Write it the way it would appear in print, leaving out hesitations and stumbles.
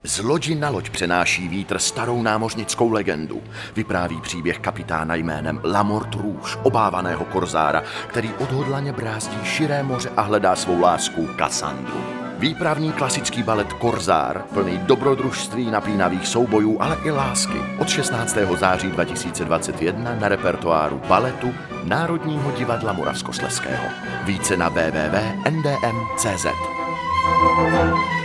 Z lodi na loď přenáší vítr starou námořnickou legendu. Vypráví příběh kapitána jménem Lamort Rouge, obávaného korzára, který odhodlaně brázdí širé moře a hledá svou lásku Cassandru. Výpravní klasický balet Korzár, plný dobrodružství, napínavých soubojů, ale i lásky. Od 16. září 2021 na repertoáru baletu Národního divadla Moravskoslezského. Více na www.ndm.cz.